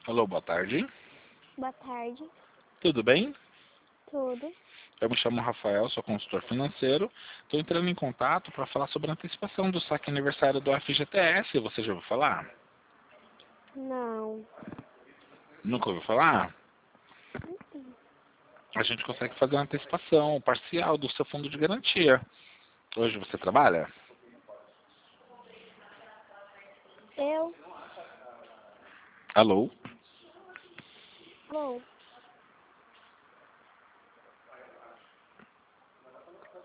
Alô, boa tarde. Boa tarde. Tudo bem? Tudo. Eu me chamo Rafael, sou consultor financeiro. Estou entrando em contato para falar sobre a antecipação do saque aniversário do FGTS. Você já ouviu falar? Não. Nunca ouviu falar? A gente consegue fazer uma antecipação parcial do seu fundo de garantia. Hoje você trabalha? Eu? Alô?